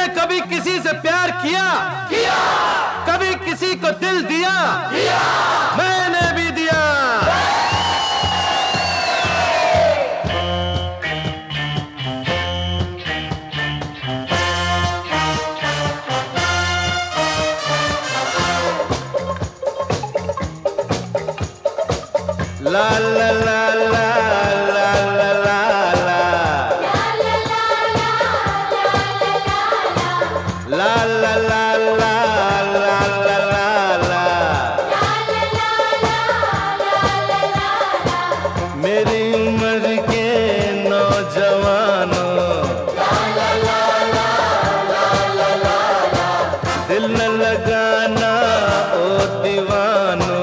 कभी किसी से प्यार किया? किया। कभी किसी को दिल दिया? दिया। मैंने भी दिया। ला ला ला ला ला ला ला ला ला ला ला ला मेरी उम्र के नौजवानों, दिल न लगाना ओ दीवानों,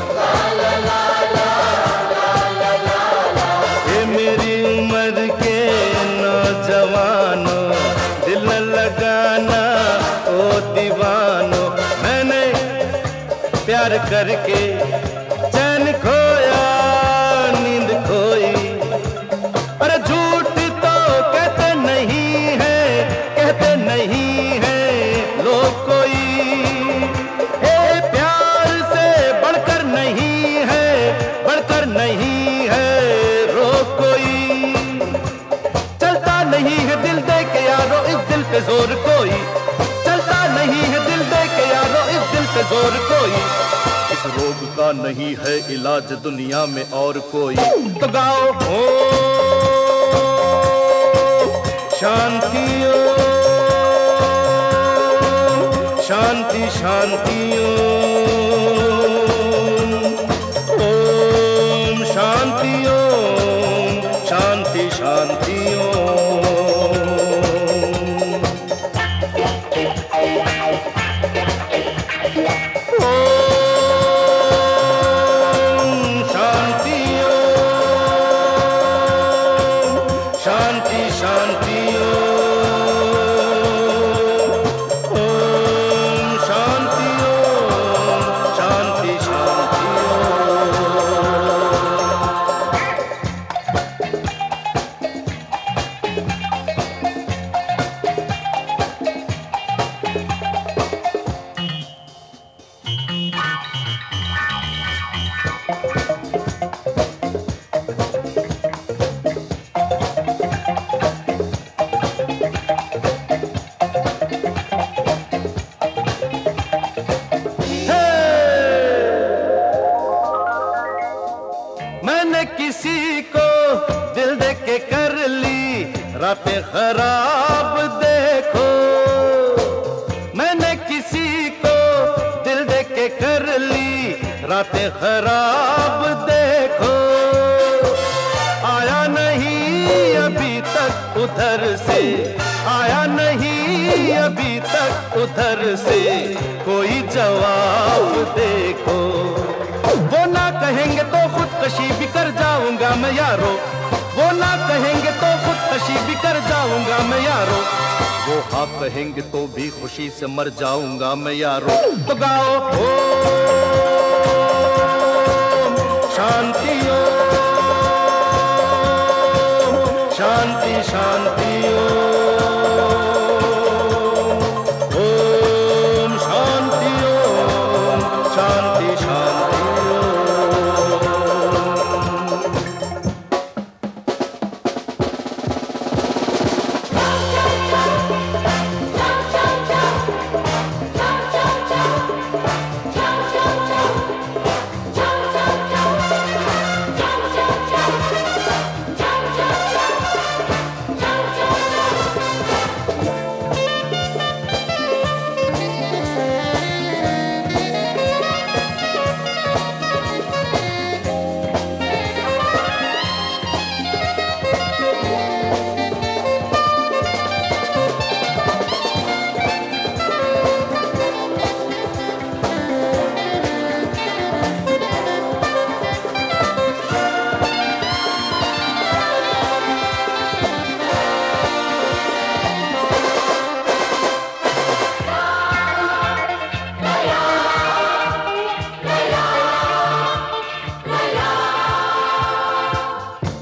ये मेरी उम्र के नौजवानों, दिल न लगाना ओ दीवानों। मैंने प्यार करके चैन खोया, नींद खोई। अरे झूठ तो कहते नहीं है, कहते नहीं है लोग कोई। ए प्यार से बढ़कर नहीं है, बढ़कर नहीं है रोग कोई। चलता नहीं है दिल दे के यारो इस दिल पे जोर कोई, चलता नहीं है दिल दे के यारो इस दिल पे जोर कोई। इस रोग का नहीं है इलाज दुनिया में और कोई। तो गाओ ओ शांति ओ शांति शांति ओम शांति ओम शांति शांति शांति शांति ओम शांति ओम शांति शांति मैंने किसी को दिल दे के कर ली रातें खराब देखो। मैंने किसी को दिल दे के कर ली रातें खराब देखो। आया नहीं अभी तक उधर से, आया नहीं अभी तक उधर से कोई जवाब देखो। वो ना कहेंगे तो खुदकशी भी कर जाऊंगा मैं यारो, वो ना कहेंगे तो खुदकशी भी कर जाऊंगा मैं यारो। वो हाँ कहेंगे तो भी खुशी से मर जाऊंगा मैं यारो। तो गाओ ओ शांति ओ शांति शांति ओम शांति ओम शांति शांति।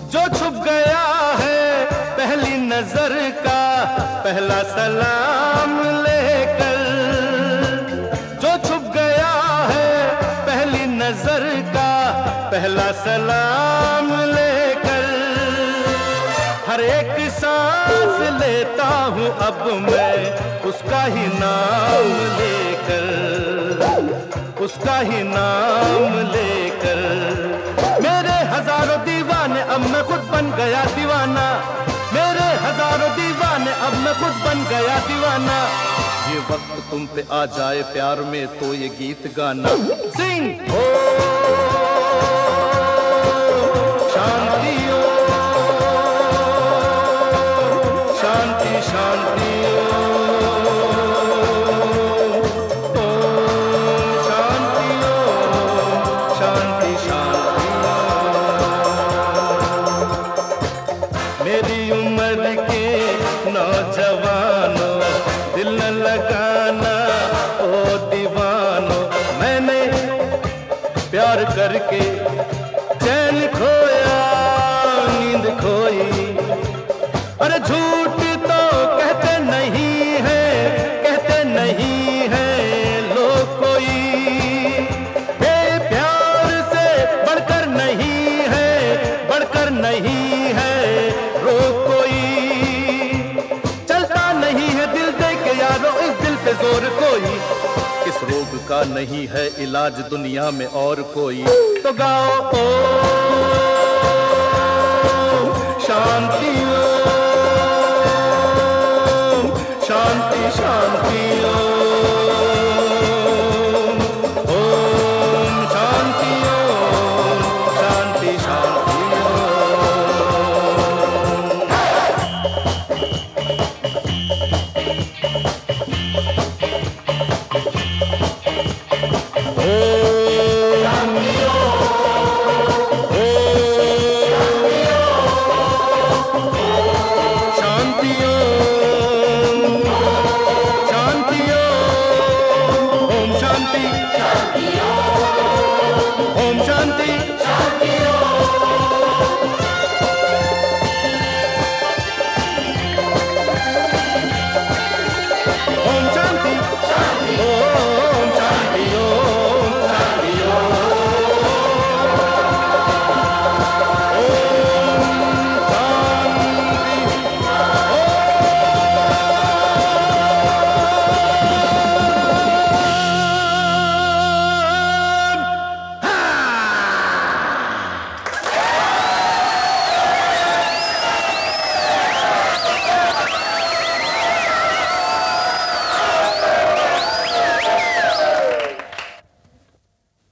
नजर का पहला सलाम सलाम लेकर, हर एक सांस लेता हूँ अब मैं उसका ही नाम लेकर, उसका ही नाम लेकर। मेरे हजारों दीवाने अब मैं खुद बन गया दीवाना, मेरे हजारों दीवाने अब मैं खुद बन गया दीवाना। ये वक्त तुम पे आ जाए प्यार में तो ये गीत गाना। सिंग हो शांति हो, शांति शांति हो, ओम शांति हो, शांति शांति हो। मेरी उम्र के नौजवानों दिल न लगाना ओ दीवानो, मैंने प्यार करके चैन खोया नींद खोई। अरे झूठ तो कहते नहीं है, कहते नहीं है लोग कोई, ये प्यार से बढ़कर नहीं है, बढ़कर नहीं है रोग कोई। चलता नहीं है दिल दे के यारो इस दिल पे जोर कोई, इस रोग का नहीं है इलाज दुनिया में और कोई। तो गाओ ओ शांति ओ, शांति शांति ओ, ओम शांति ओ, शांति शांति ओ। ओम शांति,